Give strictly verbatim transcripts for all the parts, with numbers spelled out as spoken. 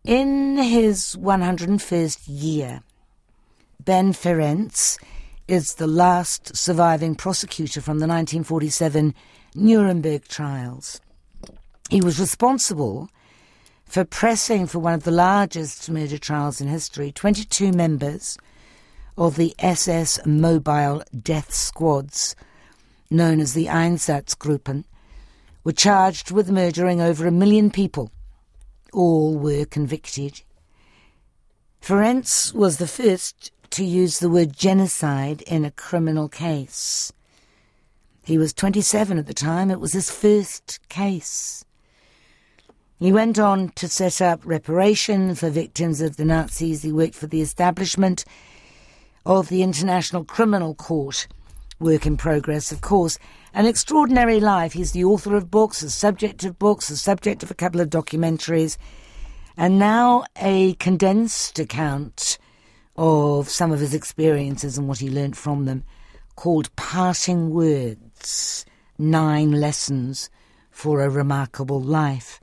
In his one hundred first year, Ben Ferencz is the last surviving prosecutor from the nineteen forty-seven Nuremberg trials. He was responsible for pressing for one of the largest murder trials in history. twenty-two members of the S S mobile death squads, known as the Einsatzgruppen, were charged with murdering over a million people. All were convicted. Ferencz was the first to use the word genocide in a criminal case. He was twenty-seven at the time. It was his first case. He went on to set up reparation for victims of the Nazis. He worked for the establishment of the International Criminal Court. Work in progress, of course. An extraordinary life. He's the author of books, the subject of books, the subject of a couple of documentaries, and now a condensed account of some of his experiences and what he learnt from them, called Parting Words, Nine Lessons for a Remarkable Life.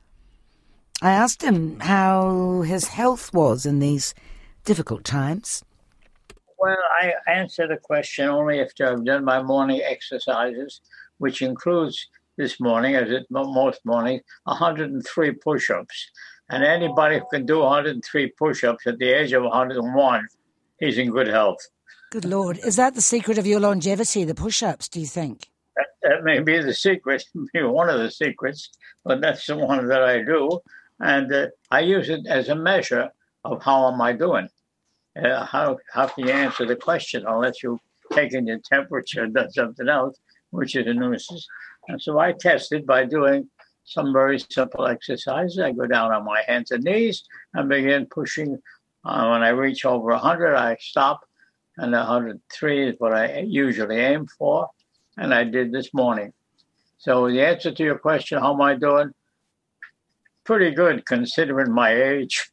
I asked him how his health was in these difficult times. Well, I answer the question only after I've done my morning exercises, which includes this morning, as it most mornings, one hundred three push-ups. And anybody who can do one hundred three push-ups at the age of one hundred one, he's in good health. Good Lord. Is that the secret of your longevity, the push-ups, do you think? That, that may be the secret, maybe one of the secrets, but that's the one that I do. And uh, I use it as a measure of how am I doing. Uh, how how can you answer the question unless you taking your temperature and done something else, which is a nuisance. And so I tested by doing some very simple exercises. I go down on my hands and knees and begin pushing. Uh, when I reach over one hundred, I stop, and one hundred three is what I usually aim for, and I did this morning. So the answer to your question, how am I doing? Pretty good, considering my age.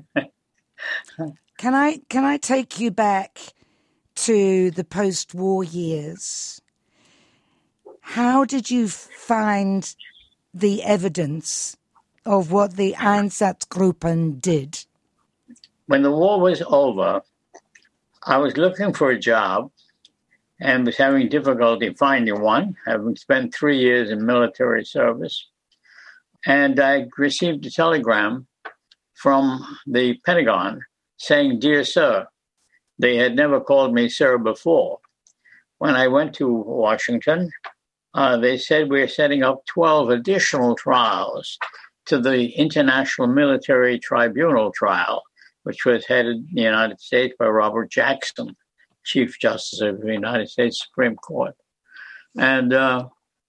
Can I can I take you back to the post-war years? How did you find the evidence of what the Einsatzgruppen did? When the war was over, I was looking for a job and was having difficulty finding one, having spent three years in military service. And I received a telegram from the Pentagon saying, "Dear Sir." They had never called me sir before. When I went to Washington, uh, they said we're setting up twelve additional trials to the International Military Tribunal trial, which was headed in the United States by Robert Jackson, Chief Justice of the United States Supreme Court. And uh,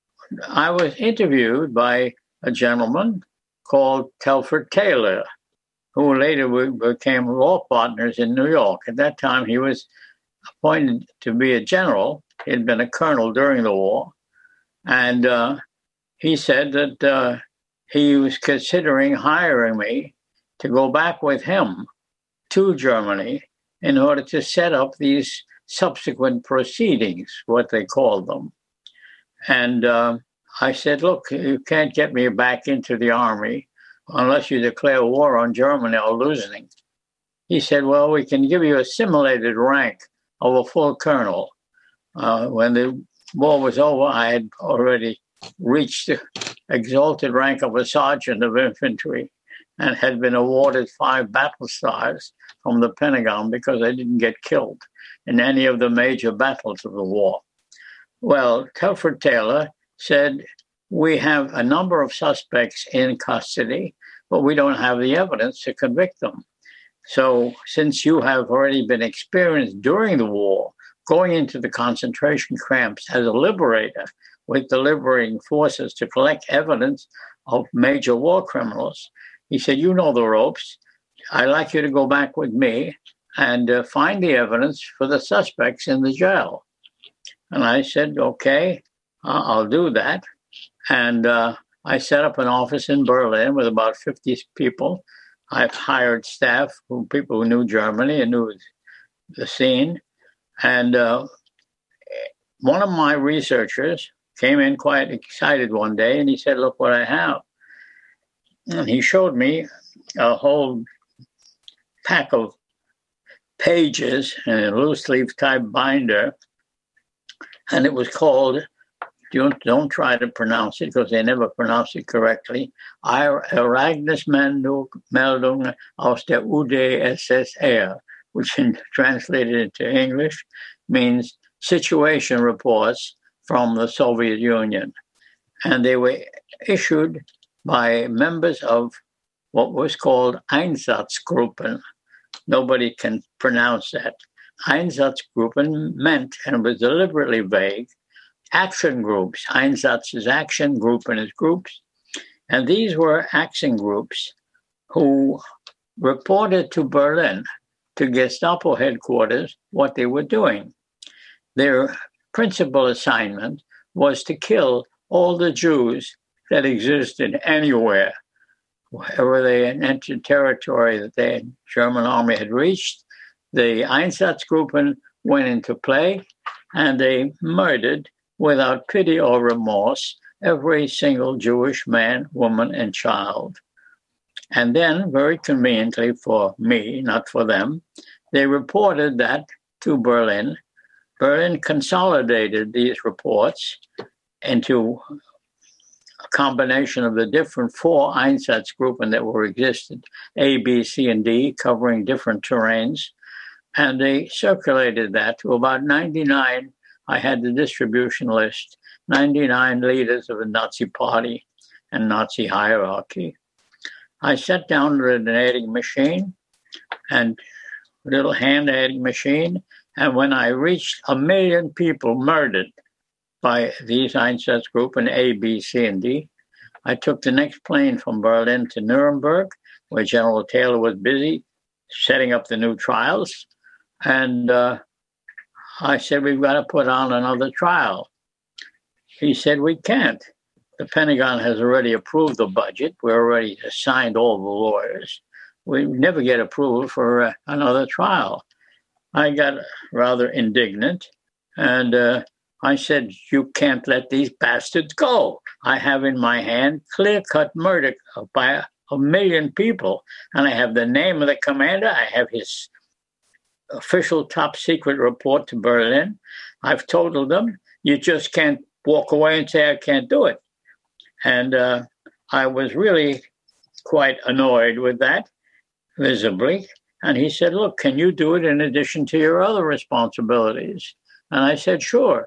I was interviewed by a gentleman called Telford Taylor, who later became law partners in New York. At that time, he was appointed to be a general. He had been a colonel during the war. And uh, he said that uh, he was considering hiring me to go back with him to Germany in order to set up these subsequent proceedings, what they called them. And uh, I said, look, you can't get me back into the army unless you declare war on Germany or losing. He said, well, we can give you a simulated rank of a full colonel. Uh, when the war was over, I had already reached the exalted rank of a sergeant of infantry and had been awarded five battle stars from the Pentagon because I didn't get killed in any of the major battles of the war. Well, Telford Taylor said, we have a number of suspects in custody, but we don't have the evidence to convict them. So since you have already been experienced during the war, going into the concentration camps as a liberator with the liberating forces to collect evidence of major war criminals, he said, you know the ropes. I'd like you to go back with me and uh, find the evidence for the suspects in the jail. And I said, okay, uh, I'll do that. And uh, I set up an office in Berlin with about fifty people. I've hired staff, who, people who knew Germany and knew the scene. And uh, one of my researchers came in quite excited one day, and he said, look what I have. And he showed me a whole pack of pages in a loose leaf type binder, and it was called, don't, don't try to pronounce it because they never pronounce it correctly, Ereignismeldung aus der U D S S R, which in, translated into English means situation reports from the Soviet Union. And they were issued by members of what was called Einsatzgruppen. Nobody can pronounce that. Einsatzgruppen meant, and it was deliberately vague, action groups. Einsatz is action, Gruppen is groups. And these were action groups who reported to Berlin, to Gestapo headquarters, what they were doing. Their principal assignment was to kill all the Jews that existed anywhere. Wherever they entered territory that the German army had reached, the Einsatzgruppen went into play, and they murdered without pity or remorse every single Jewish man, woman, and child. And then, very conveniently for me, not for them, they reported that to Berlin. Berlin consolidated these reports into a combination of the different four Einsatzgruppen that were existed, A, B, C, and D, covering different terrains. And they circulated that to about ninety-nine, I had the distribution list, ninety-nine leaders of the Nazi Party and Nazi hierarchy. I sat down at an adding machine, and a little hand adding machine, and when I reached a million people murdered by these Einsatzgruppen A, B, C, and D, I took the next plane from Berlin to Nuremberg, where General Taylor was busy setting up the new trials. And uh, I said, we've got to put on another trial. He said, we can't. The Pentagon has already approved the budget. We already assigned all the lawyers. We never get approval for uh, another trial. I got rather indignant, and uh, I said, you can't let these bastards go. I have in my hand clear-cut murder by a, a million people, and I have the name of the commander. I have his official top-secret report to Berlin. I've told them, you just can't walk away and say, I can't do it. And uh, I was really quite annoyed with that, visibly. And he said, look, can you do it in addition to your other responsibilities? And I said, sure.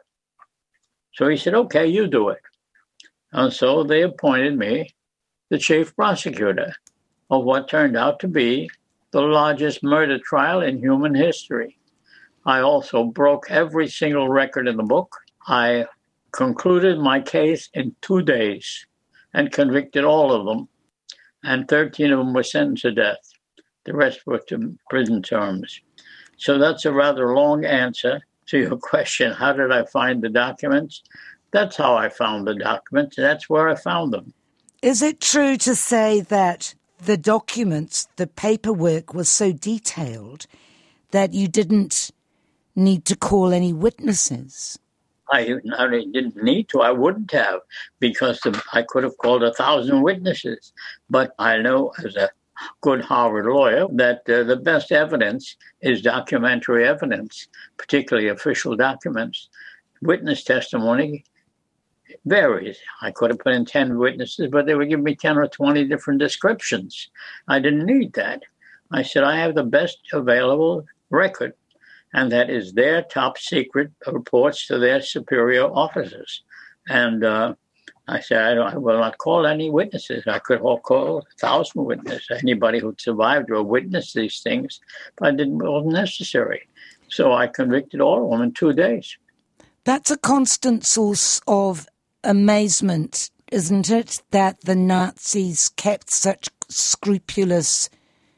So he said, okay, you do it. And so they appointed me the chief prosecutor of what turned out to be the largest murder trial in human history. I also broke every single record in the book. I concluded my case in two days and convicted all of them. And thirteen of them were sentenced to death. The rest were to prison terms. So that's a rather long answer to your question. How did I find the documents? That's how I found the documents. That's where I found them. Is it true to say that the documents, the paperwork was so detailed that you didn't need to call any witnesses? I, I didn't need to. I wouldn't have, because the, I could have called a thousand witnesses. But I know, as a good Harvard lawyer, that uh, the best evidence is documentary evidence, particularly official documents. Witness testimony varies. I could have put in ten witnesses, but they would give me ten or twenty different descriptions. I didn't need that. I said, I have the best available record, and that is their top secret reports to their superior officers. And uh, I said, I, don't, I will not call any witnesses. I could call a thousand witnesses, anybody who survived or witnessed these things, but it didn't, it wasn't necessary. So I convicted all of them in two days. That's a constant source of amazement, isn't it, that the Nazis kept such scrupulous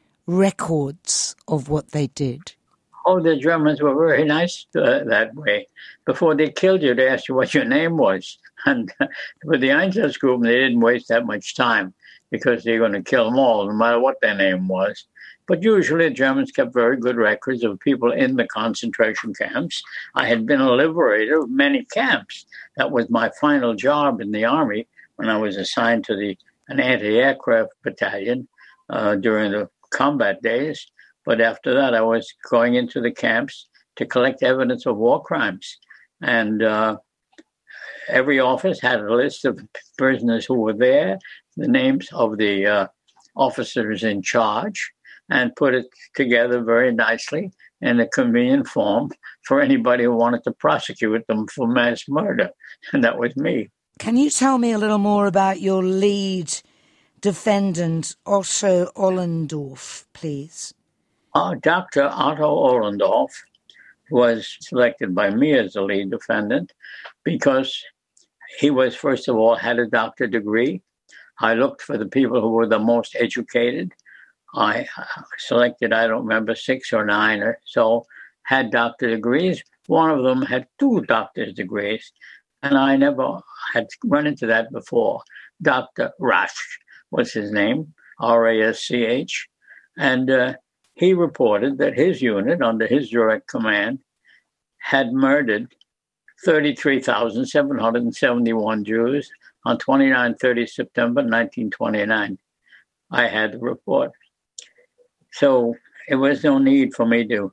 records of what they did? Oh, the Germans were very nice uh, that way. Before they killed you, they asked you what your name was. And uh, with the Einsatzgruppen, they didn't waste that much time because they were going to kill them all, no matter what their name was. But usually the Germans kept very good records of people in the concentration camps. I had been a liberator of many camps. That was my final job in the Army when I was assigned to the an anti-aircraft battalion. uh, during the combat days. But after that, I was going into the camps to collect evidence of war crimes. And uh, every office had a list of prisoners who were there, the names of the uh, officers in charge, and put it together very nicely in a convenient form for anybody who wanted to prosecute them for mass murder. And that was me. Can you tell me a little more about your lead defendant, Otto Ollendorf, please? Uh, Doctor Otto Ollendorf was selected by me as the lead defendant because he was, first of all, had a doctorate degree. I looked for the people who were the most educated. I selected, I don't remember, six or nine or so had doctorate degrees. One of them had two doctorate degrees, and I never had run into that before. Doctor Rasch was his name, R A S C H, and uh, he reported that his unit, under his direct command, had murdered thirty-three thousand seven hundred seventy-one Jews on twenty-nine thirty September nineteen twenty-nine. I had the report. So it was no need for me to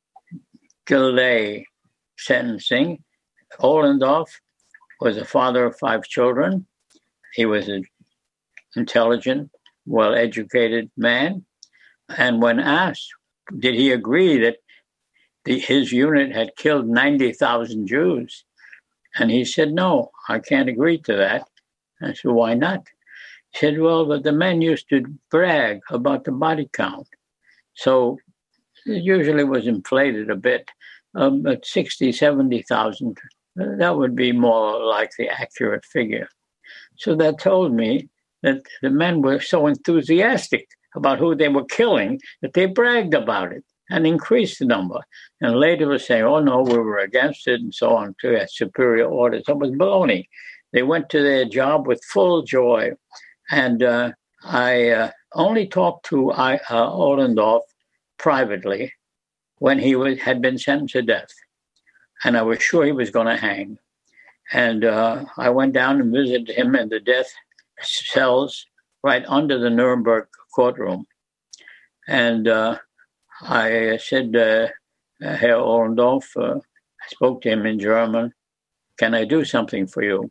delay sentencing. Ollendorf was a father of five children. He was an intelligent, well-educated man. And when asked, did he agree that the, his unit had killed ninety thousand Jews? And he said, no, I can't agree to that. I said, why not? He said, well, but the men used to brag about the body count. So it usually was inflated a bit, um, but sixty, seventy thousand, that would be more like the accurate figure. So that told me that the men were so enthusiastic about who they were killing that they bragged about it and increased the number. And later were saying, oh, no, we were against it and so on to their superior orders. It was baloney. They went to their job with full joy. And uh, I uh, only talked to I, uh, Ollendorf privately when he was, had been sentenced to death. And I was sure he was going to hang. And uh, I went down and visited him in the death cells right under the Nuremberg courtroom. And uh, I said, uh, Herr Ollendorf, uh, I spoke to him in German, can I do something for you?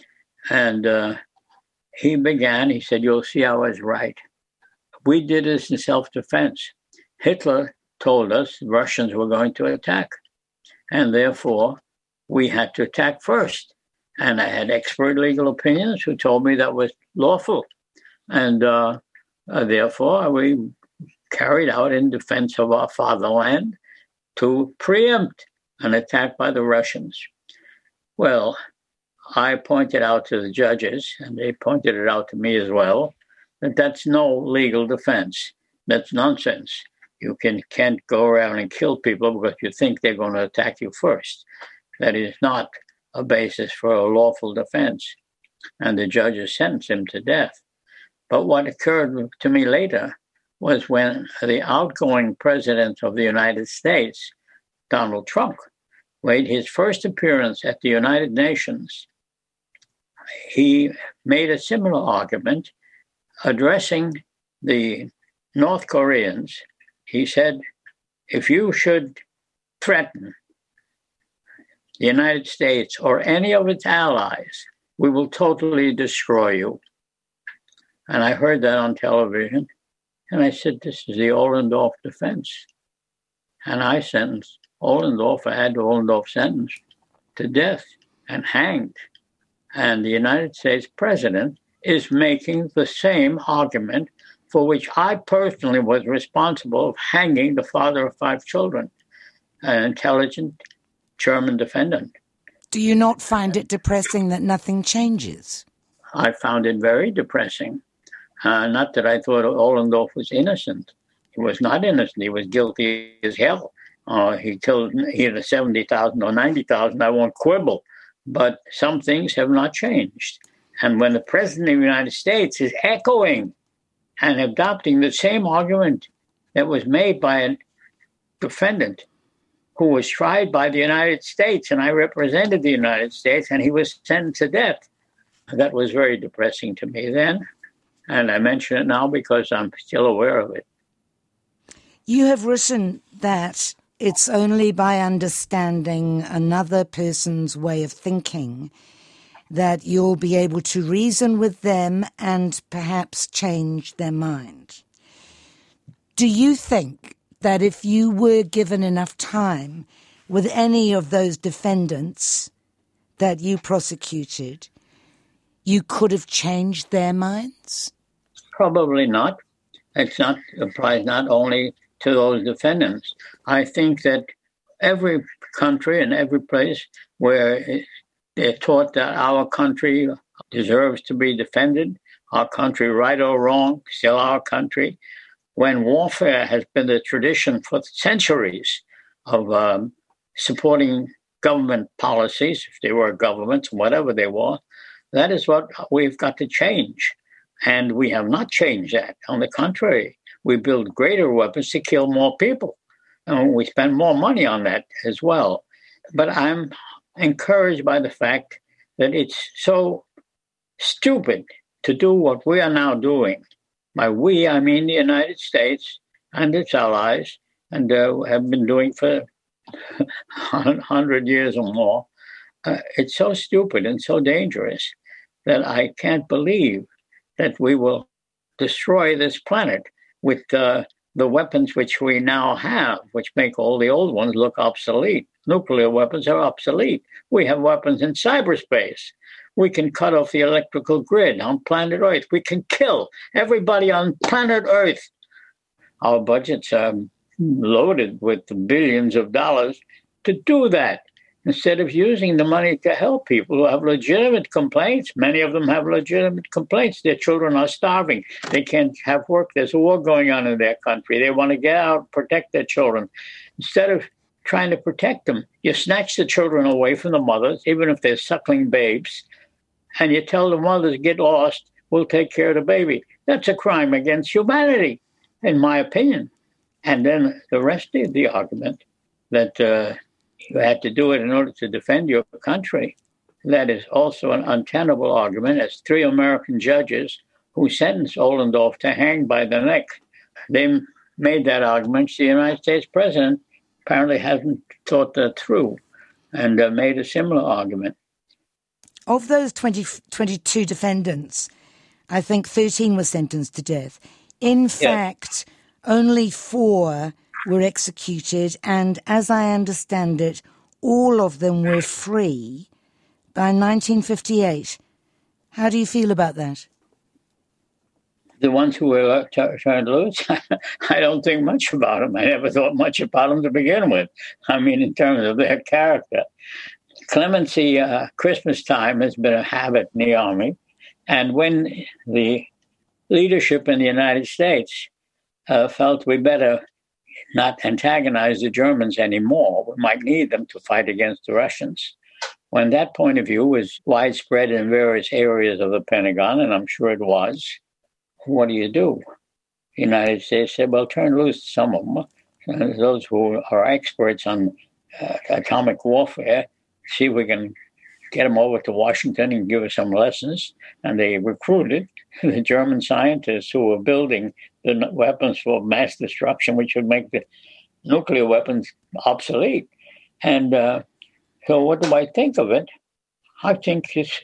And uh, he began, he said, you'll see I was right. We did this in self-defense. Hitler told us the Russians were going to attack. And therefore, we had to attack first. And I had expert legal opinions who told me that was lawful. And uh, uh, therefore, we carried out in defense of our fatherland to preempt an attack by the Russians. Well, I pointed out to the judges, and they pointed it out to me as well, that that's no legal defense. That's nonsense. You can, can't go around and kill people because you think they're going to attack you first. That is not a basis for a lawful defense. And the judges sentenced him to death. But what occurred to me later was when the outgoing president of the United States, Donald Trump, made his first appearance at the United Nations. He made a similar argument addressing the North Koreans. He said, if you should threaten the United States or any of its allies, we will totally destroy you. And I heard that on television. And I said, this is the Ollendorf defense. And I sentenced Ollendorf, I had Ollendorf sentenced to death and hanged. And the United States president is making the same argument for which I personally was responsible of hanging the father of five children, an intelligent German defendant. Do you not find it depressing that nothing changes? I found it very depressing. Uh, not that I thought Ollendorf was innocent. He was not innocent. He was guilty as hell. Uh, he killed either seventy thousand or ninety thousand. I won't quibble. But some things have not changed. And when the president of the United States is echoing and adopting the same argument that was made by a defendant who was tried by the United States, and I represented the United States, and he was sentenced to death, that was very depressing to me then. And I mention it now because I'm still aware of it. You have written that it's only by understanding another person's way of thinking that you'll be able to reason with them and perhaps change their mind. Do you think that if you were given enough time with any of those defendants that you prosecuted, you could have changed their minds? Probably not. It's not applies not only to those defendants. I think that every country and every place where they're taught that our country deserves to be defended, our country, right or wrong, still our country, when warfare has been the tradition for centuries of um, supporting government policies, if they were governments, whatever they were, that is what we've got to change. And we have not changed that. On the contrary, we build greater weapons to kill more people. And we spend more money on that as well. But I'm encouraged by the fact that it's so stupid to do what we are now doing. By we, I mean the United States and its allies, and uh, have been doing for one hundred years or more. Uh, it's so stupid and so dangerous that I can't believe that we will destroy this planet with uh, the weapons which we now have, which make all the old ones look obsolete. Nuclear weapons are obsolete. We have weapons in cyberspace. We can cut off the electrical grid on planet Earth. We can kill everybody on planet Earth. Our budgets are loaded with billions of dollars to do that, instead of using the money to help people who have legitimate complaints. Many of them have legitimate complaints. Their children are starving. They can't have work. There's a war going on in their country. They want to get out, protect their children. Instead of trying to protect them, you snatch the children away from the mothers, even if they're suckling babes, and you tell the mothers, get lost, we'll take care of the baby. That's a crime against humanity, in my opinion. And then the rest of the argument that uh, you had to do it in order to defend your country, that is also an untenable argument, as three American judges who sentenced Ollendorf to hang by the neck. They made that argument. The United States president apparently hasn't thought that through and uh, made a similar argument. Of those twenty, twenty-two defendants, I think thirteen were sentenced to death. In yes. fact, only four were executed, and as I understand it, all of them were free by nineteen fifty-eight. How do you feel about that? The ones who were turned loose, I don't think much about them. I never thought much about them to begin with. I mean, in terms of their character. Clemency, uh, Christmas time has been a habit in the Army. And when the leadership in the United States uh, felt we better not antagonize the Germans anymore, we might need them to fight against the Russians. When that point of view was widespread in various areas of the Pentagon, and I'm sure it was, what do you do? The United States said, well, turn loose some of them, those who are experts on uh, atomic warfare, see if we can get them over to Washington and give us some lessons. And they recruited the German scientists who were building the weapons for mass destruction, which would make the nuclear weapons obsolete. And uh, so what do I think of it? I think it's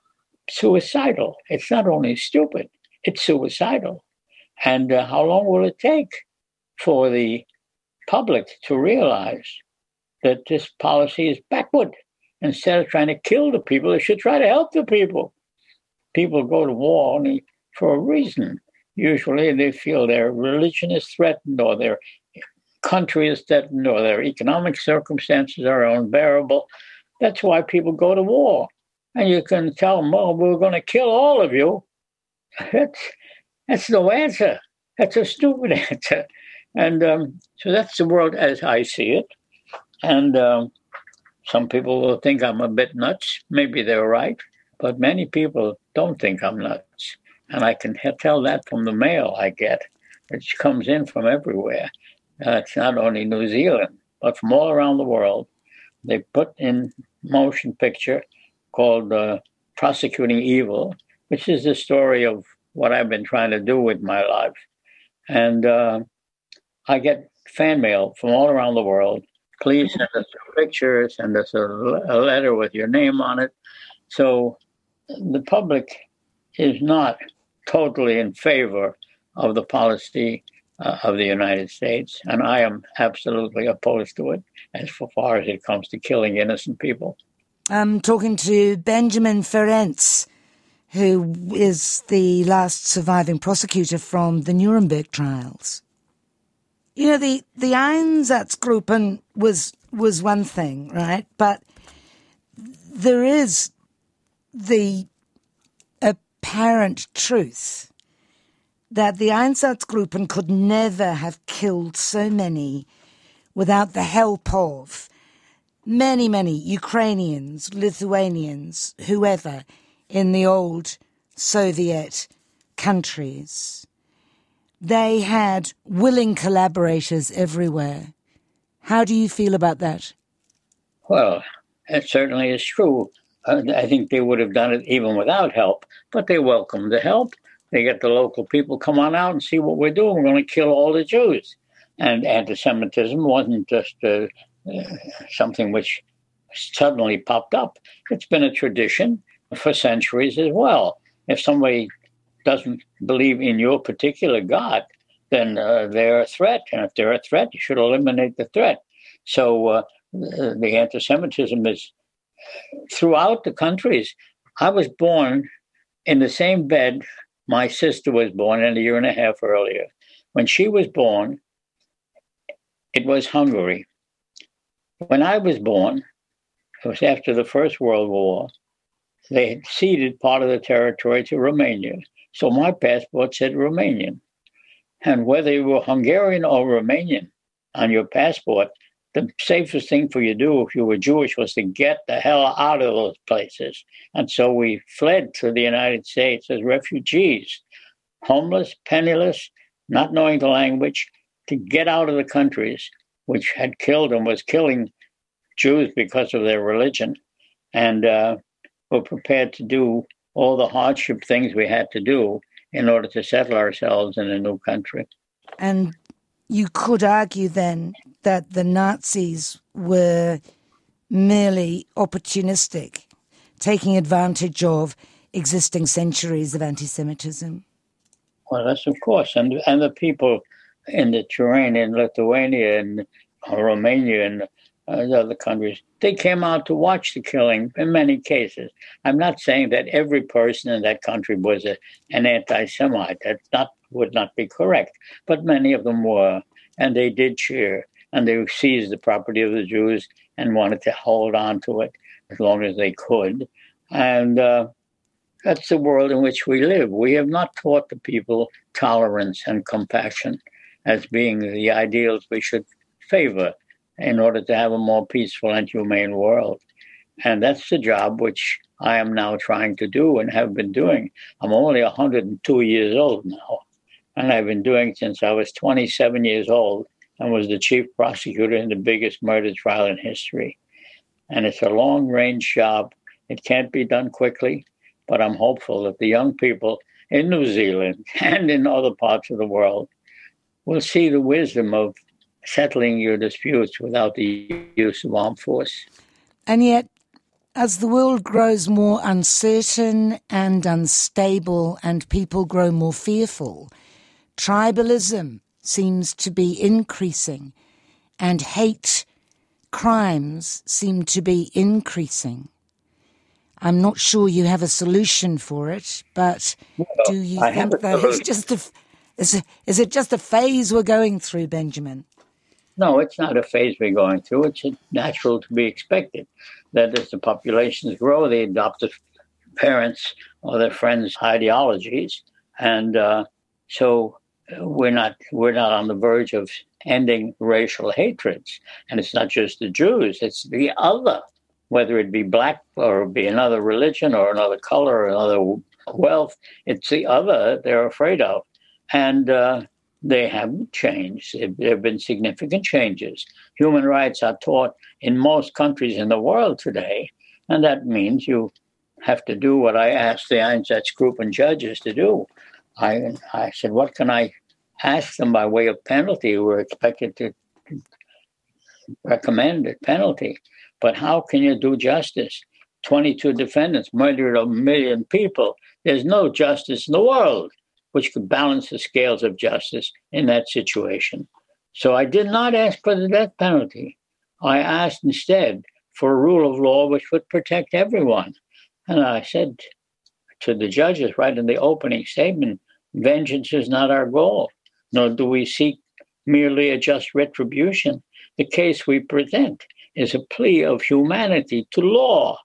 suicidal. It's not only stupid, it's suicidal. And uh, how long will it take for the public to realize that this policy is backward? Instead of trying to kill the people, they should try to help the people. People go to war only for a reason. Usually they feel their religion is threatened, or their country is threatened, or their economic circumstances are unbearable. That's why people go to war. And you can tell them, oh, we're going to kill all of you. That's, that's no answer. That's a stupid answer. And um, so that's the world as I see it. And um, some people will think I'm a bit nuts. Maybe they're right. But many people don't think I'm nuts. And I can tell that from the mail I get, which comes in from everywhere. Uh, it's not only New Zealand, but from all around the world. They put in motion picture called uh, Prosecuting Evil, which is the story of what I've been trying to do with my life. And uh, I get fan mail from all around the world. Please send us a picture, send us a, a letter with your name on it. So the public is not totally in favor of the policy uh, of the United States, and I am absolutely opposed to it as far as it comes to killing innocent people. I'm talking to Benjamin Ferencz, who is the last surviving prosecutor from the Nuremberg trials. You know, the, the Einsatzgruppen was, was one thing, right? But there is the apparent truth that the Einsatzgruppen could never have killed so many without the help of many, many Ukrainians, Lithuanians, whoever, in the old Soviet countries. They had willing collaborators everywhere. How do you feel about that? Well, it certainly is true. Uh, I think they would have done it even without help, but they welcome the help. They get the local people, come on out and see what we're doing. We're going to kill all the Jews. And anti-Semitism wasn't just uh, uh, something which suddenly popped up. It's been a tradition for centuries as well. If somebody doesn't believe in your particular God, then uh, they're a threat. And if they're a threat, you should eliminate the threat. So uh, the anti-Semitism is throughout the countries. I was born in the same bed my sister was born in a year and a half earlier. When she was born, it was Hungary. When I was born, it was after the First World War. They had ceded part of the territory to Romania. So my passport said Romanian. And whether you were Hungarian or Romanian on your passport, the safest thing for you to do if you were Jewish was to get the hell out of those places. And so we fled to the United States as refugees, homeless, penniless, not knowing the language, to get out of the countries which had killed and was killing Jews because of their religion. And uh, were prepared to do all the hardship things we had to do in order to settle ourselves in a new country. And you could argue then that the Nazis were merely opportunistic, taking advantage of existing centuries of anti-Semitism. Well, that's of course. And, and the people in the terrain in Lithuania and Romania and uh, the other countries, they came out to watch the killing in many cases. I'm not saying that every person in that country was a, an anti-Semite. That not, would not be correct. But many of them were, and they did cheer. And they seized the property of the Jews and wanted to hold on to it as long as they could. And uh, that's the world in which we live. We have not taught the people tolerance and compassion as being the ideals we should favor in order to have a more peaceful and humane world. And that's the job which I am now trying to do and have been doing. I'm only one hundred two years old now, and I've been doing it since I was twenty-seven years old. And was the chief prosecutor in the biggest murder trial in history. And it's a long-range job. It can't be done quickly, but I'm hopeful that the young people in New Zealand and in other parts of the world will see the wisdom of settling your disputes without the use of armed force. And yet, as the world grows more uncertain and unstable and people grow more fearful, tribalism seems to be increasing, and hate crimes seem to be increasing. I'm not sure you have a solution for it, but well, do you I think that it's just a, is, it, is it just a phase we're going through, Benjamin? No, it's not a phase we're going through. It's natural to be expected that as the populations grow, they adopt the parents' or their friends' ideologies, and uh, so We're not we're not on the verge of ending racial hatreds. And it's not just the Jews, it's the other, whether it be black or be another religion or another color or another wealth. It's the other they're afraid of. And uh, they haven't changed. There have been significant changes. Human rights are taught in most countries in the world today. And that means you have to do what I asked the Einsatzgruppen judges to do. I, I said, what can I ask them by way of penalty? We're expected to recommend a penalty. But how can you do justice? twenty-two defendants murdered a million people. There's no justice in the world which could balance the scales of justice in that situation. So I did not ask for the death penalty. I asked instead for a rule of law which would protect everyone. And I said to the judges right in the opening statement, vengeance is not our goal, nor do we seek merely a just retribution. The case we present is a plea of humanity to law.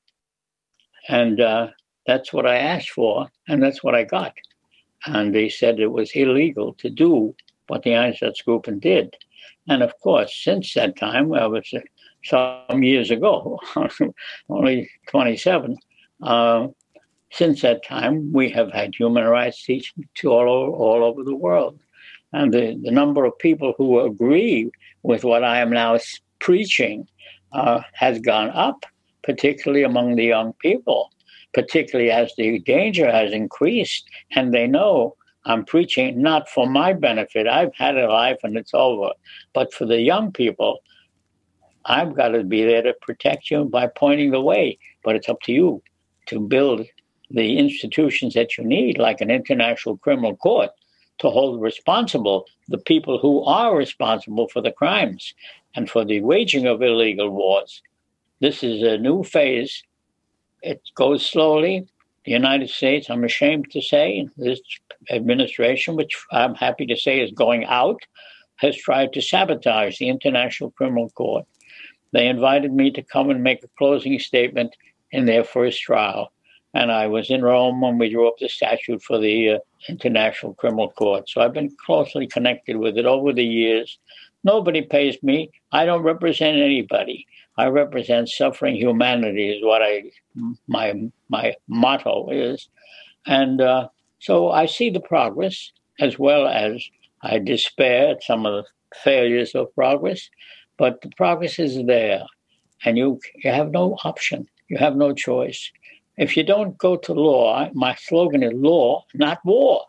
And uh, that's what I asked for, and that's what I got. And they said it was illegal to do what the Einsatzgruppen did. And of course, since that time, well, it was uh, some years ago, only twenty-seven, uh, since that time, we have had human rights teaching to all over, all over the world. And the, the number of people who agree with what I am now preaching uh, has gone up, particularly among the young people, particularly as the danger has increased. And they know I'm preaching not for my benefit. I've had a life and it's over. But for the young people, I've got to be there to protect you by pointing the way. But it's up to you to build the institutions that you need, like an international criminal court, to hold responsible the people who are responsible for the crimes and for the waging of illegal wars. This is a new phase. It goes slowly. The United States, I'm ashamed to say, this administration, which I'm happy to say is going out, has tried to sabotage the International Criminal Court. They invited me to come and make a closing statement in their first trial. And I was in Rome when we drew up the statute for the uh, International Criminal Court. So I've been closely connected with it over the years. Nobody pays me. I don't represent anybody. I represent suffering humanity is what I my my motto is. And uh, so I see the progress as well as I despair at some of the failures of progress. But the progress is there. And you, you have no option. You have no choice. If you don't go to law, my slogan is law, not war.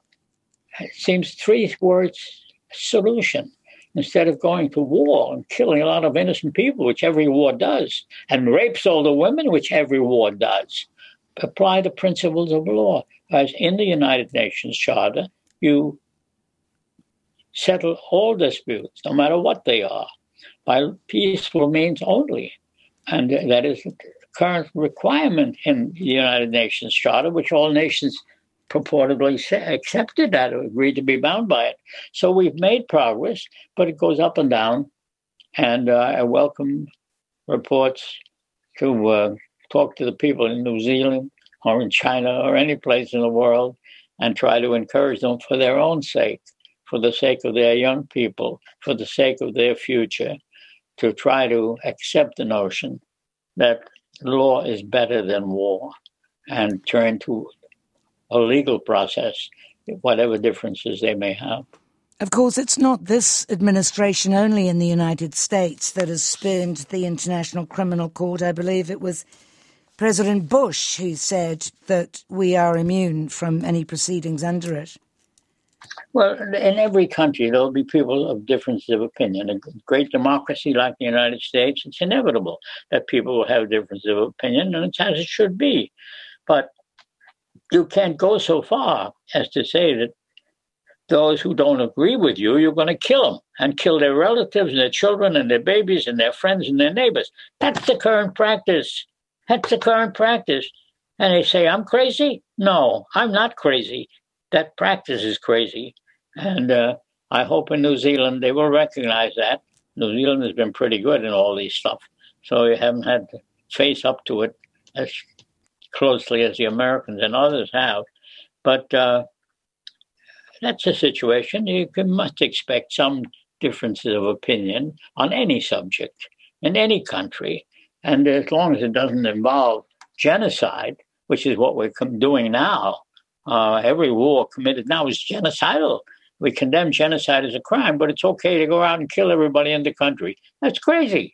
It seems three words solution. Instead of going to war and killing a lot of innocent people, which every war does, and rapes older women, which every war does, apply the principles of law. As in the United Nations Charter, you settle all disputes, no matter what they are, by peaceful means only. And that is the current requirement in the United Nations Charter, which all nations purportedly accepted that or agreed to be bound by it. So we've made progress, but it goes up and down. And uh, I welcome reports to uh, talk to the people in New Zealand or in China or any place in the world and try to encourage them for their own sake, for the sake of their young people, for the sake of their future, to try to accept the notion that law is better than war and turn to a legal process, whatever differences they may have. Of course, it's not this administration only in the United States that has spurned the International Criminal Court. I believe it was President Bush who said that we are immune from any proceedings under it. Well, in every country, there'll be people of differences of opinion. A great democracy like the United States, it's inevitable that people will have differences of opinion, and it's as it should be. But you can't go so far as to say that those who don't agree with you, you're going to kill them and kill their relatives and their children and their babies and their friends and their neighbors. That's the current practice. That's the current practice. And they say, I'm crazy? No, I'm not crazy. That practice is crazy. And uh, I hope in New Zealand they will recognize that. New Zealand has been pretty good in all these stuff. So you haven't had to face up to it as closely as the Americans and others have. But uh, that's a situation. You can, must expect some differences of opinion on any subject in any country. And as long as it doesn't involve genocide, which is what we're doing now, uh, every war committed now is genocidal. We condemn genocide as a crime, but it's okay to go out and kill everybody in the country. That's crazy.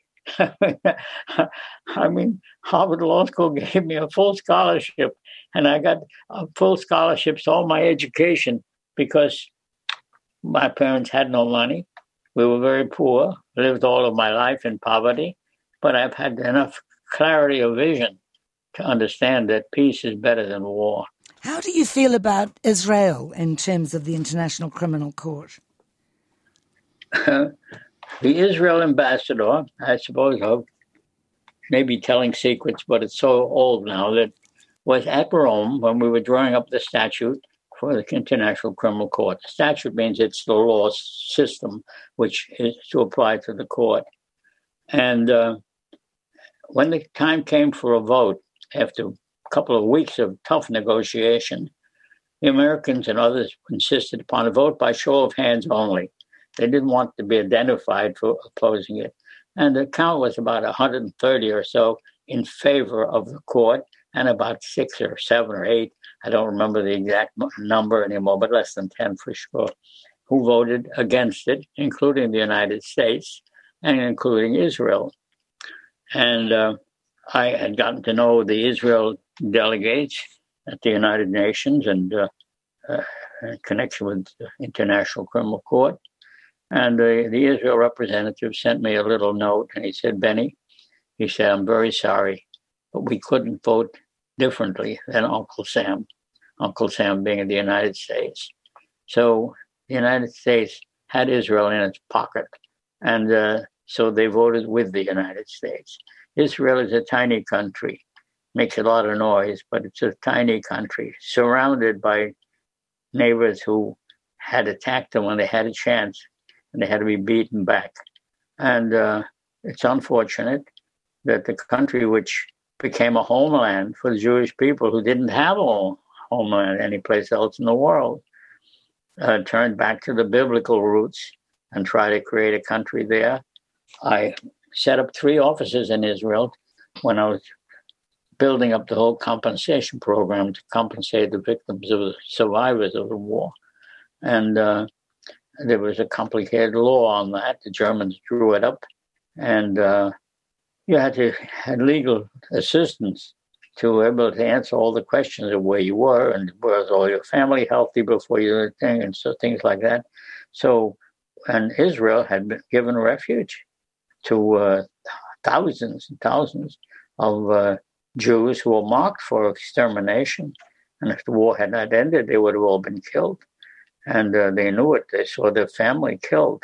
I mean, Harvard Law School gave me a full scholarship, and I got uh, full scholarships all my education because my parents had no money. We were very poor, lived all of my life in poverty, but I've had enough clarity of vision to understand that peace is better than war. How do you feel about Israel in terms of the International Criminal Court? The Israel ambassador, I suppose, of maybe telling secrets, but it's so old now, that was at Rome when we were drawing up the statute for the International Criminal Court. The statute means it's the law system which is to apply to the court. And uh, when the time came for a vote, after a couple of weeks of tough negotiation, the Americans and others insisted upon a vote by show of hands only. They didn't want to be identified for opposing it. And the count was about one hundred thirty or so in favor of the court, and about six or seven or eight, I don't remember the exact number anymore, but less than ten for sure, who voted against it, including the United States and including Israel. And uh, I had gotten to know the Israel delegates at the United Nations and uh, uh, in connection with the International Criminal Court. And uh, the Israel representative sent me a little note, and he said, Benny, he said, I'm very sorry, but we couldn't vote differently than Uncle Sam, Uncle Sam being in the United States. So the United States had Israel in its pocket, and uh, so they voted with the United States. Israel is a tiny country, makes a lot of noise, but it's a tiny country surrounded by neighbors who had attacked them when they had a chance, and they had to be beaten back. And uh, it's unfortunate that the country which became a homeland for the Jewish people who didn't have a homeland anyplace else in the world uh, turned back to the biblical roots and tried to create a country there. I set up three offices in Israel when I was building up the whole compensation program to compensate the victims of the survivors of the war. And uh, there was a complicated law on that. The Germans drew it up, and uh, you had to have legal assistance to be able to answer all the questions of where you were and was all your family healthy before you were thing, and so things like that. So, and Israel had been given refuge to uh, thousands and thousands of uh, Jews who were marked for extermination. And if the war had not ended, they would have all been killed. And uh, they knew it. They saw their family killed.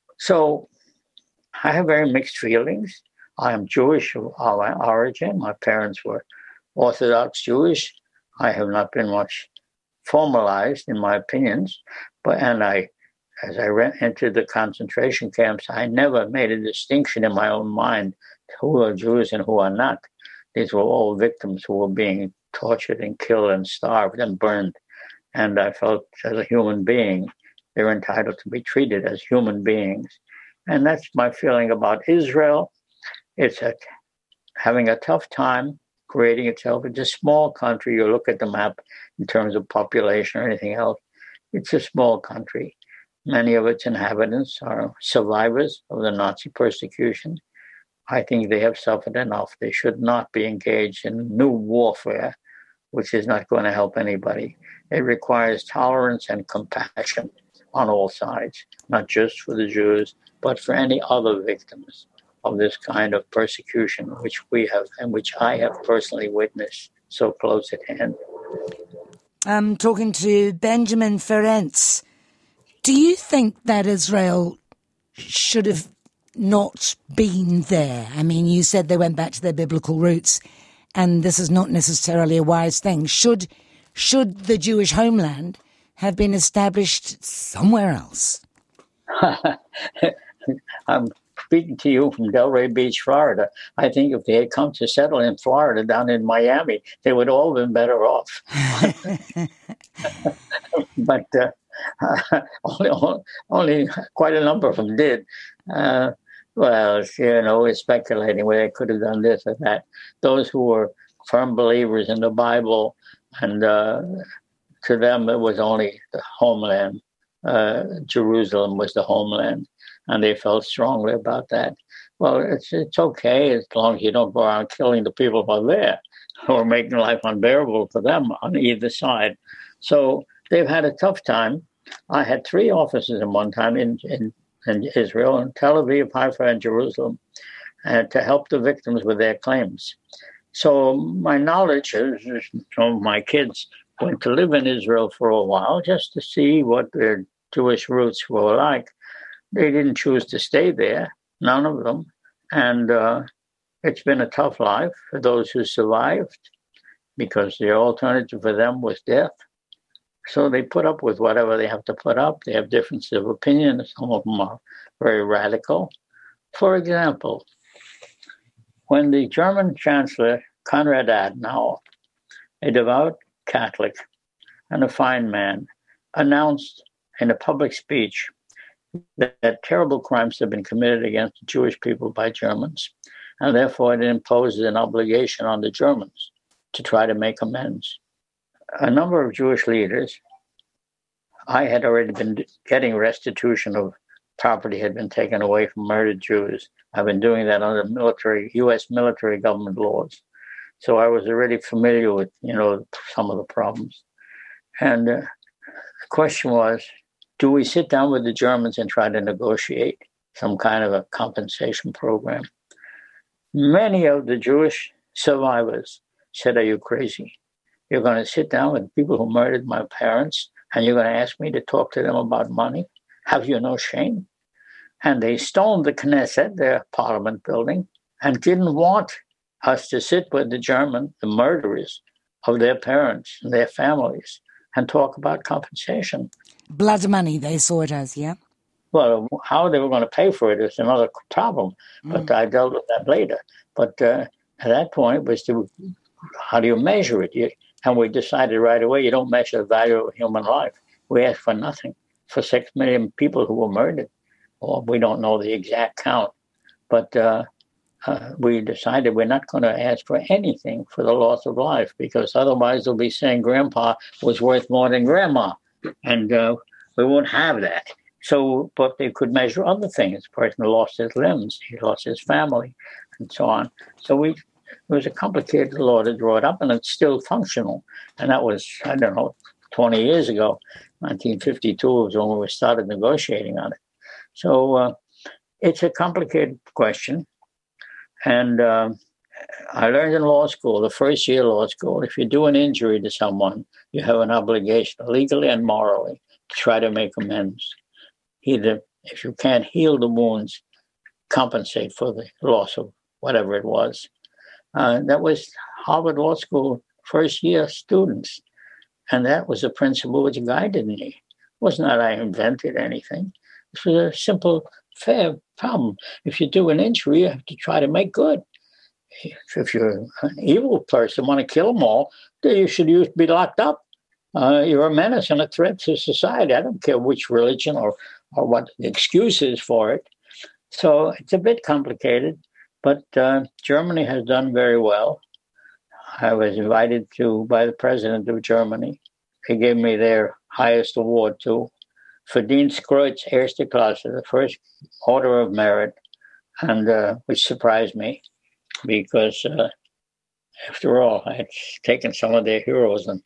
So I have very mixed feelings. I am Jewish of origin. My parents were Orthodox Jewish. I have not been much formalized in my opinions, but and I, as I re- entered the concentration camps, I never made a distinction in my own mind who are Jews and who are not. These were all victims who were being tortured and killed and starved and burned. And I felt as a human being, they're entitled to be treated as human beings. And that's my feeling about Israel. It's a, having a tough time creating itself. It's a small country. You look at the map in terms of population or anything else. It's a small country. Many of its inhabitants are survivors of the Nazi persecution. I think they have suffered enough. They should not be engaged in new warfare, which is not going to help anybody. It requires tolerance and compassion on all sides, not just for the Jews, but for any other victims of this kind of persecution, which we have and which I have personally witnessed so close at hand. I'm talking to Benjamin Ferencz. Do you think that Israel should have not been there? I mean, you said they went back to their biblical roots, and this is not necessarily a wise thing. Should should the Jewish homeland have been established somewhere else? I'm speaking to you from Delray Beach, Florida. I think if they had come to settle in Florida, down in Miami, they would all have been better off. But uh, uh, only, only quite a number of them did. Uh, well, you know, we're speculating whether they could have done this or that. Those who were firm believers in the Bible, and uh, to them it was only the homeland. Uh, Jerusalem was the homeland, and they felt strongly about that. Well, it's it's okay as long as you don't go around killing the people who are there or making life unbearable for them on either side. So they've had a tough time. I had three offices at one time in, in, in Israel, in Tel Aviv, Haifa, and Jerusalem, uh, to help the victims with their claims. So my knowledge is, some of my kids went to live in Israel for a while just to see what their Jewish roots were like. They didn't choose to stay there, none of them. And uh, it's been a tough life for those who survived, because the alternative for them was death. So they put up with whatever they have to put up. They have differences of opinion. Some of them are very radical. For example, when the German Chancellor, Konrad Adenauer, a devout Catholic and a fine man, announced in a public speech that, that terrible crimes have been committed against the Jewish people by Germans, and therefore it imposes an obligation on the Germans to try to make amends. A number of Jewish leaders, I had already been getting restitution of property had been taken away from murdered Jews. I've been doing that under military, U S military government laws. So I was already familiar with, you know, some of the problems. And uh, the question was, do we sit down with the Germans and try to negotiate some kind of a compensation program? Many of the Jewish survivors said, are you crazy? You're going to sit down with people who murdered my parents and you're going to ask me to talk to them about money? Have you no shame? And they stormed the Knesset, their parliament building, and didn't want us to sit with the German, the murderers of their parents and their families, and talk about compensation. Blood money, they saw it as, yeah? Well, how they were going to pay for it is another problem, but mm. I dealt with that later. But uh, at that point was to, how do you measure it? You, and we decided right away, you don't measure the value of human life. We asked for nothing for six million people who were murdered. Well, we don't know the exact count, but uh, uh, we decided we're not going to ask for anything for the loss of life, because otherwise they'll be saying grandpa was worth more than grandma, and uh, we won't have that. So, but they could measure other things. The person lost his limbs, he lost his family, and so on. So we, it was a complicated law to draw it up, and it's still functional. And that was, I don't know, twenty years ago, nineteen fifty-two was when we started negotiating on it. So uh, it's a complicated question. And uh, I learned in law school, the first year law school, if you do an injury to someone, you have an obligation, legally and morally, to try to make amends. Either, if you can't heal the wounds, compensate for the loss of whatever it was. Uh, that was Harvard Law School first year students. And that was a principle which guided me. It wasn't that I invented anything. This was a simple, fair problem. If you do an injury, you have to try to make good. If you're an evil person, want to kill them all, then you should be locked up. Uh, you're a menace and a threat to society. I don't care which religion or, or what the excuse is for it. So it's a bit complicated, but uh, Germany has done very well. I was invited to by the president of Germany. They gave me their highest award too, Verdienstkreuz Erste Klasse, the first Order of Merit, and uh, which surprised me because, uh, after all, I had taken some of their heroes and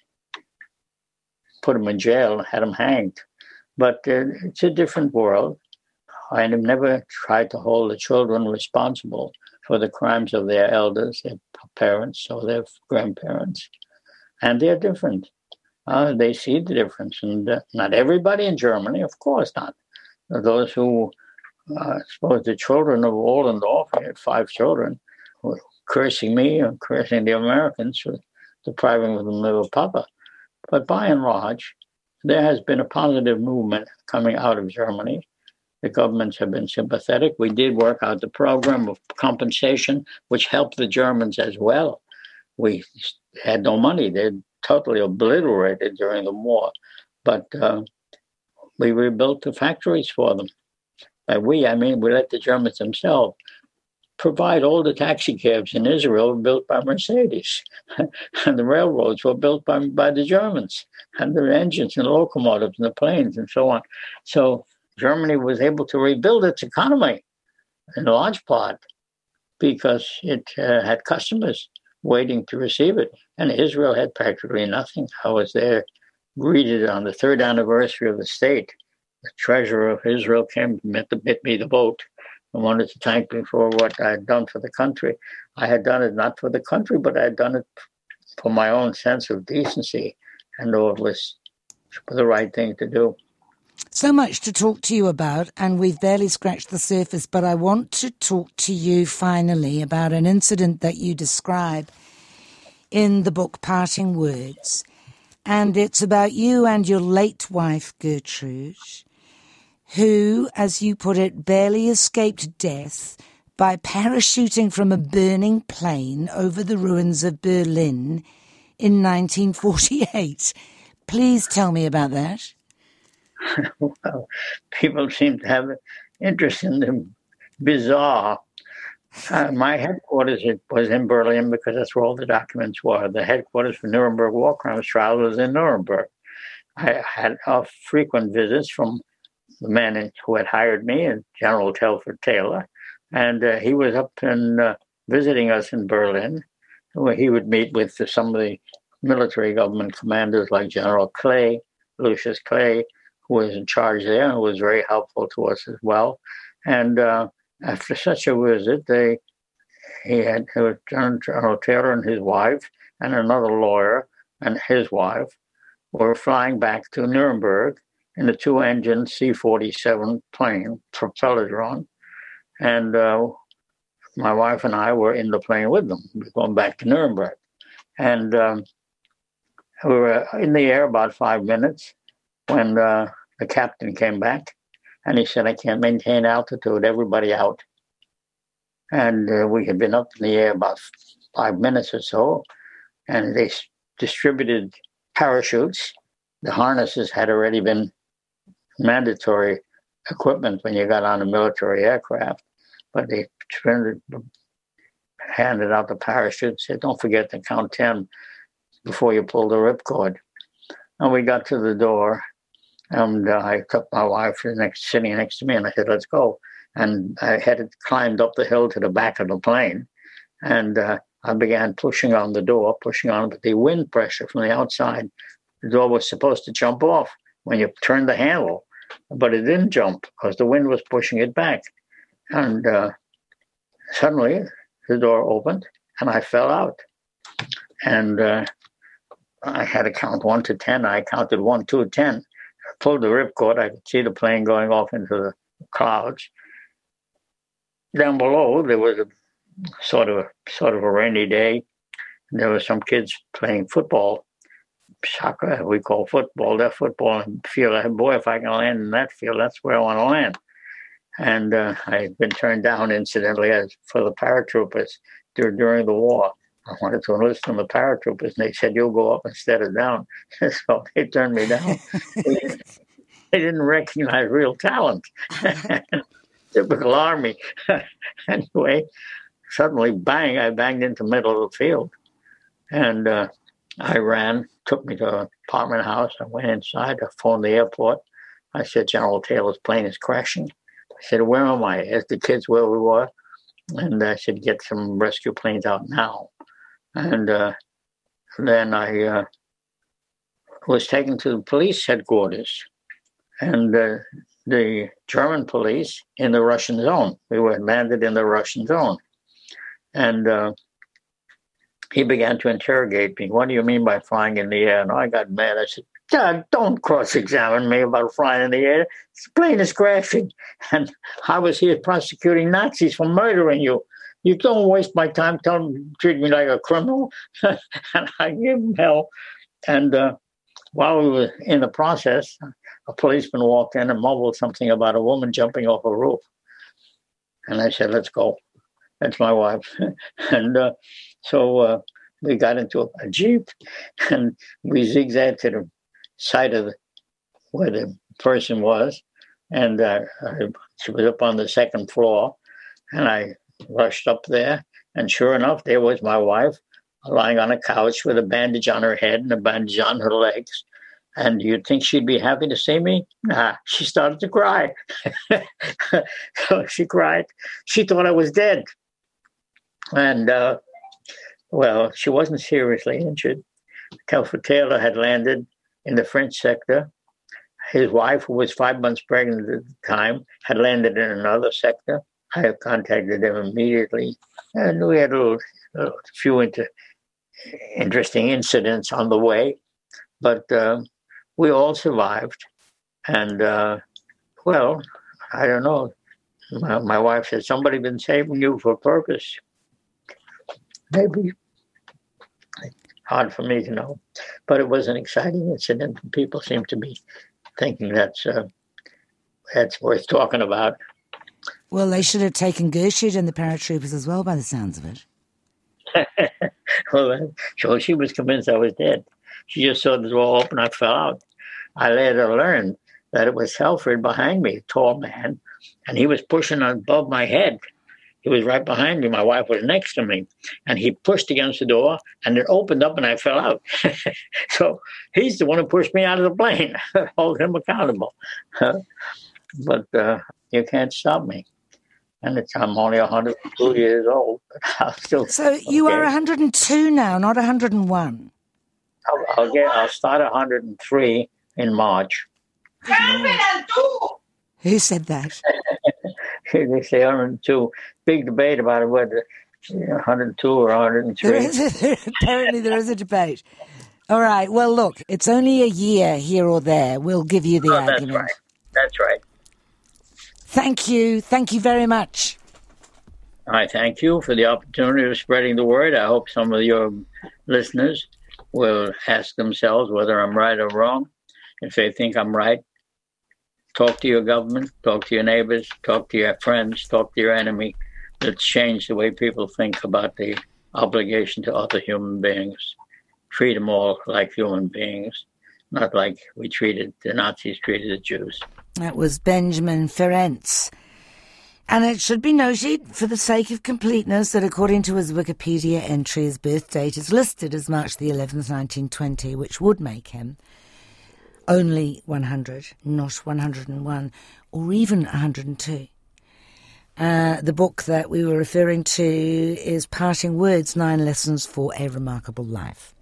put them in jail and had them hanged. But uh, it's a different world. I have never tried to hold the children responsible for the crimes of their elders, their parents or their grandparents. And they're different. Uh, they see the difference. And uh, not everybody in Germany, of course not. Those who, uh, I suppose the children of Oldendorf, I had five children, were cursing me and cursing the Americans for depriving them of a papa. But by and large, there has been a positive movement coming out of Germany. The governments have been sympathetic. We did work out the program of compensation, which helped the Germans as well. We had no money. They're totally obliterated during the war. But uh, we rebuilt the factories for them. By we, I mean, we let the Germans themselves provide all the taxi cabs in Israel were built by Mercedes. And the railroads were built by, by the Germans. And the engines and the locomotives and the planes and so on. So Germany was able to rebuild its economy in large part because it uh, had customers waiting to receive it. And Israel had practically nothing. I was there greeted on the third anniversary of the state. The treasurer of Israel came and met, the, met me the boat and wanted to thank me for what I had done for the country. I had done it not for the country, but I had done it for my own sense of decency and know it was the right thing to do. So much to talk to you about, and we've barely scratched the surface, but I want to talk to you finally about an incident that you describe in the book Parting Words. And it's about you and your late wife, Gertrude, who, as you put it, barely escaped death by parachuting from a burning plane over the ruins of Berlin in nineteen forty-eight. Please tell me about that. Well, people seem to have an interest in the bizarre. Uh, my headquarters it was in Berlin because that's where all the documents were. The headquarters for Nuremberg war crimes trial was in Nuremberg. I had uh, frequent visits from the man who had hired me, General Telford Taylor, and uh, he was up and uh, visiting us in Berlin, where he would meet with some of the military government commanders like General Clay, Lucius Clay, who was in charge there and was very helpful to us as well. And uh, after such a visit, they he had General Taylor and his wife and another lawyer and his wife were flying back to Nuremberg in a two-engine C forty-seven plane, propeller-drawn. And uh, my wife and I were in the plane with them, going back to Nuremberg. And um, we were in the air about five minutes when uh, the captain came back, and he said, I can't maintain altitude, everybody out. And uh, we had been up in the air about five minutes or so, and they s- distributed parachutes. The harnesses had already been mandatory equipment when you got on a military aircraft, but they turned, handed out the parachute, said, don't forget to count ten before you pull the ripcord. And we got to the door, and uh, I took my wife next, sitting next to me, and I said, let's go. And I had climbed up the hill to the back of the plane, and uh, I began pushing on the door, pushing on, but the wind pressure from the outside, the door was supposed to jump off when you turned the handle, but it didn't jump because the wind was pushing it back. And uh, suddenly the door opened, and I fell out. And uh, I had to count one to ten. I counted one, two, ten. I pulled the ripcord. I could see the plane going off into the clouds. Down below, there was a sort of sort of a rainy day. There were some kids playing football, soccer, we call football. That football and field. I said, boy, if I can land in that field, that's where I want to land. And uh, I had been turned down, incidentally, as for the paratroopers during, during the war. I wanted to enlist in the paratroopers, and they said, you'll go up instead of down. So they turned me down. they, they didn't recognize real talent. Typical Army. Anyway, suddenly, bang, I banged into the middle of the field. And uh, I ran, took me to an apartment house. I went inside. I phoned the airport. I said, General Taylor's plane is crashing. I said, where am I? Asked the kids where we were. And I said, get some rescue planes out now. And uh, then I uh, was taken to the police headquarters. And uh, the German police in the Russian zone. We were landed in the Russian zone. And uh, he began to interrogate me. What do you mean by flying in the air? And I got mad. I said, God, don't cross-examine me about flying in the air. This plane is crashing. And I was here prosecuting Nazis for murdering you. You don't waste my time telling me, treat me like a criminal. And I gave him hell. And uh, while we were in the process, a policeman walked in and mumbled something about a woman jumping off a roof. And I said, let's go. That's my wife. and uh, so uh, we got into a, a Jeep, and we zigzagged to the side of the, where the person was. And uh, I, she was up on the second floor. And I rushed up there. And sure enough, there was my wife lying on a couch with a bandage on her head and a bandage on her legs. And you'd think she'd be happy to see me? Nah, she started to cry. So she cried. She thought I was dead. And, uh, well, she wasn't seriously injured. Telford Taylor had landed in the French sector. His wife, who was five months pregnant at the time, had landed in another sector. I contacted him immediately, and we had a, little, a few inter, interesting incidents on the way, but uh, we all survived. And, uh, well, I don't know. My, my wife said, somebody been saving you for a purpose. Maybe. Hard for me to know. But it was an exciting incident, and people seem to be thinking that's uh, that's worth talking about. Well, they should have taken Gertrude and the paratroopers as well, by the sounds of it. Well, so she was convinced I was dead. She just saw the door open, I fell out. I later learned that it was Halford behind me, a tall man, and he was pushing above my head. He was right behind me. My wife was next to me, and he pushed against the door, and it opened up, and I fell out. So he's the one who pushed me out of the plane. Hold him accountable. But uh, you can't stop me. And it's, I'm only one hundred two years old. But I'll still, so you okay. are one hundred two now, not one hundred one. I'll, I'll get. I'll start one hundred three in March. Who said that? They say one hundred two. Big debate about whether one hundred two or one hundred three. There is a, apparently there is a debate. All right. Well, look, it's only a year here or there. We'll give you the oh, argument. That's right. That's right. Thank you. Thank you very much. I thank you for the opportunity of spreading the word. I hope some of your listeners will ask themselves whether I'm right or wrong. If they think I'm right, talk to your government, talk to your neighbors, talk to your friends, talk to your enemy. Let's change the way people think about the obligation to other human beings. Treat them all like human beings, not like we treated, the Nazis treated the Jews. That was Benjamin Ferencz. And it should be noted, for the sake of completeness, that according to his Wikipedia entry, his birth date is listed as March the eleventh, nineteen twenty, which would make him only one hundred, not one hundred one, or even one hundred two. Uh, the book that we were referring to is Parting Words, Nine Lessons for a Remarkable Life.